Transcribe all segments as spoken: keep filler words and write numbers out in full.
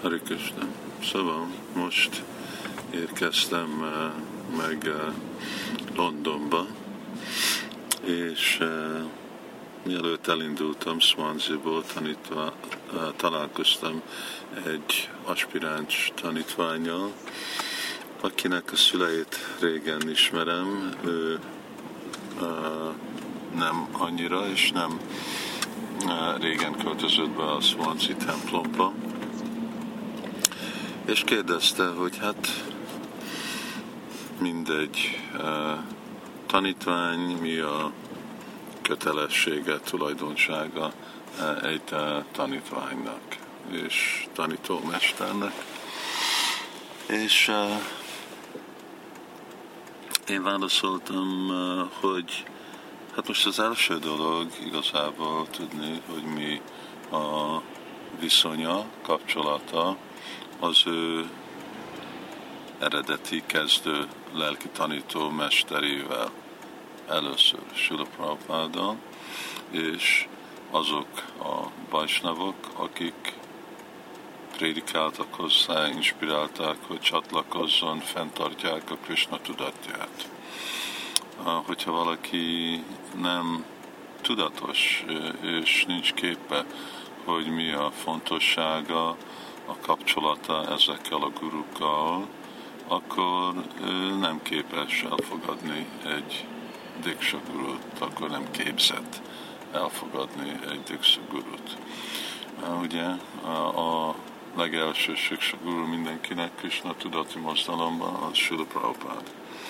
Hare Krishna. Szóval most érkeztem uh, meg uh, Londonba, és uh, mielőtt elindultam Swansea-ból tanítva, uh, találkoztam egy aspiráns tanítvánnyal, akinek a szüleit régen ismerem, ő uh, nem annyira, és nem uh, régen költözött be a Swansea templomba, és kérdezte, hogy hát mindegy uh, tanítvány, mi a kötelessége, tulajdonsága uh, egy uh, tanítványnak és tanítómesternek. És uh, én válaszoltam, uh, hogy hát most az első dolog igazából tudni, hogy mi a viszonya, kapcsolata az ő eredeti kezdő lelki tanító mesterével, először Srila Prabhupáddal, és azok a vajsnavok, akik prédikáltak hozzá, inspirálták, hogy csatlakozzon, fenntartják a Krishna tudatját. Hogyha valaki nem tudatos és nincs képe, hogy mi a fontossága, a kapcsolata ezekkel a gurukkal, akkor nem képes elfogadni egy Diksha gurut, akkor nem képzett elfogadni egy Diksha gurut. Ugye a legelső Siksha guru mindenkinek Krishna tudati mozdalomban az Srila Prabhupád.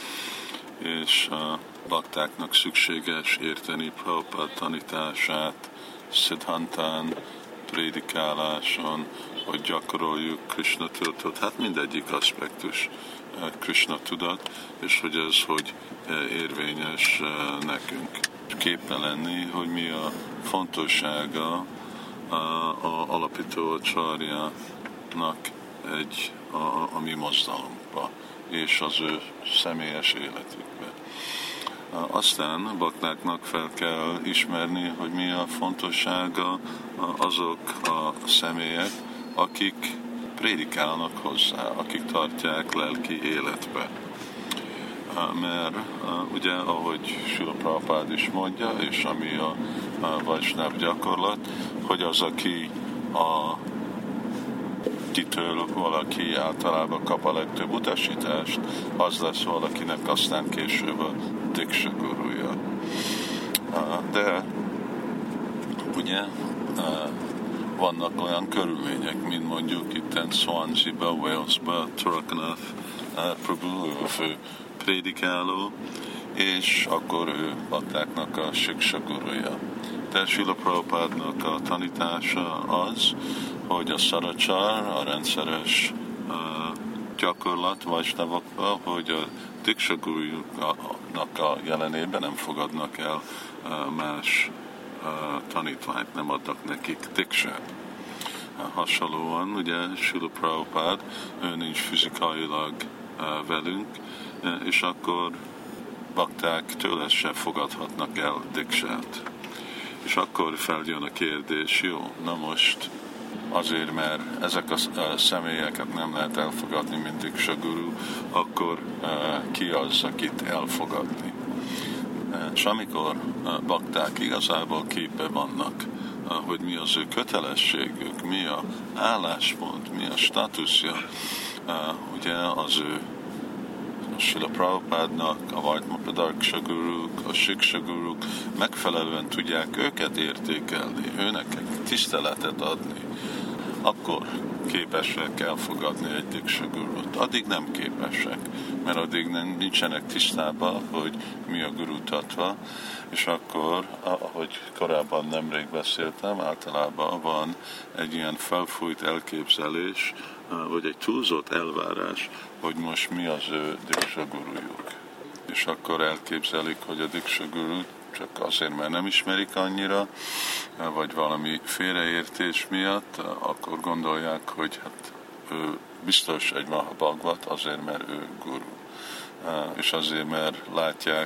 És a baktáknak szükséges érteni Prabhupád tanítását, Siddhantán, prédikáláson, hogy gyakoroljuk Krishna tudatot, hát mindegyik aspektus Krishna tudat, és hogy ez hogy érvényes nekünk. Képbe lenni, hogy mi a fontossága a, a alapító csarjának egy a, a mi mozdalomba, és az ő személyes életükbe. Aztán a baktáknak fel kell ismerni, hogy mi a fontossága azok a személyek, akik prédikálnak hozzá, akik tartják lelki életbe. Mert ugye, ahogy Srila Prabhupád is mondja, és ami a vajsnáv gyakorlat, hogy az, aki a kitől valaki általában kap a legtöbb utasítást, az lesz valakinek aztán később a Diksha guruja. De ugye vannak olyan körülmények, mint mondjuk itt Swansea-ba, Wales-ba, Turkanath Prabhu, ő a fő prédikáló, és akkor ő baktáknak a Siksha guruja. De Srila Prabhupádnak a tanítása az, hogy a szaracsár, a rendszeres uh, gyakorlat vajsnavokban, hogy a Diksha gurujuknak a jelenében nem fogadnak el uh, más uh, tanítványt, nem adnak nekik diksát. Uh, hasonlóan, ugye Srila Prabhupád, ő nincs fizikailag uh, velünk, uh, és akkor bakták tőle se fogadhatnak el diksát. És akkor feljön a kérdés, jó, na most azért, mert ezek a személyeket nem lehet elfogadni, mint Diksha guru, akkor ki az, akit elfogadni. És amikor bakták igazából képbe vannak, hogy mi az ő kötelességük, mi a álláspont, mi a státuszja, ugye az ő a Srila Prabhupádnak, a Vajtmapadarksha guruk, a Siksha guruk megfelelően tudják őket értékelni, őnek tiszteletet adni, akkor képesek elfogadni egy Diksha gurut. Addig nem képesek, mert addig nem, nincsenek tisztában, hogy mi a guru tattva, és akkor, ahogy korábban nemrég beszéltem, általában van egy ilyen felfújt elképzelés, vagy egy túlzott elvárás, hogy most mi az ő Diksha gurujuk. És akkor elképzelik, hogy a Diksha guru csak azért, mert nem ismerik annyira, vagy valami félreértés miatt, akkor gondolják, hogy hát ő biztos egy Mahabhagvat, azért, mert ő guru. És azért, mert látják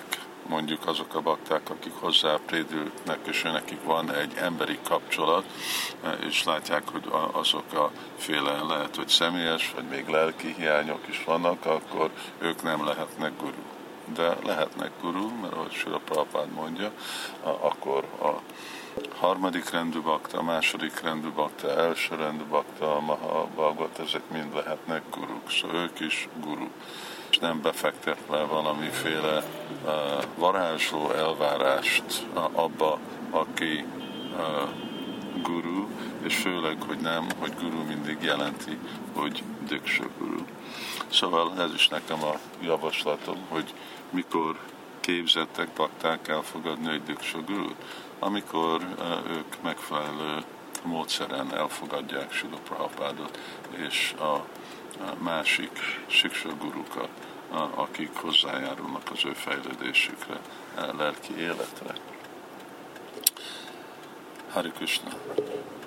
mondjuk azok a bakták, akik hozzá prédülnek, és nekik van egy emberi kapcsolat, és látják, hogy azok a féle lehet, hogy személyes, vagy még lelki hiányok is vannak, akkor ők nem lehetnek guru. De lehetnek guru, mert ahogy Srila Prabhupád mondja, akkor a harmadik rendű bakta, második rendű bakta, első rendű bakta, a Mahabhagavata, ezek mind lehetnek guruk, szóval ők is guru. És nem befektetve valamiféle uh, varázsló elvárást uh, abba, aki uh, guru, és főleg, hogy nem, hogy guru mindig jelenti, hogy diksha guru. Szóval ez is nekem a javaslatom, hogy mikor képzettek bakták elfogadni egy diksha gurut, amikor uh, ők megfelelő módszeren elfogadják Srila Prabhupádot és a másik siksa gurukat, akik hozzájárulnak az ő fejlődésükre, lelki életre. Hare Krishna!